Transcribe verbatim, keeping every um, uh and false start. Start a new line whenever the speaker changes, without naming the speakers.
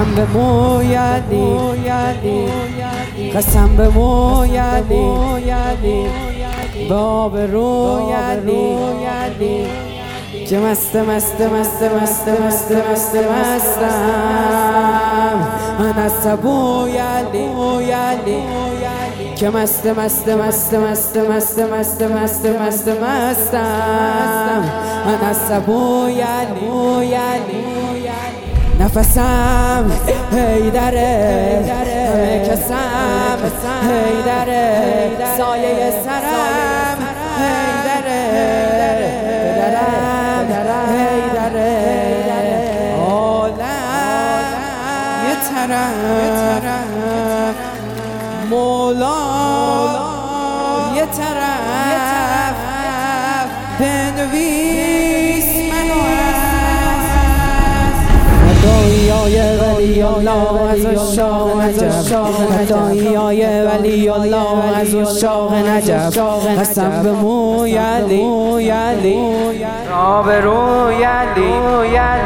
قسم به موی علی، قسم به موی علی، به آبروی علی که مست مست مست مست مست مست مستم. من از سبوی علی که مست مست مست مست مست مست مست مست مستم. من از سبوی علی نفسم هیدره، همه کسم هیدره، سایه سرم هیدره، پدرم هیدره، عالم یه طرف، مولا یه طرف، بنویس منو هدایای ولی الله از عشاق نجف، هدایای ولی الله از عشاق نجف. قسم به موی علی، آبروی علی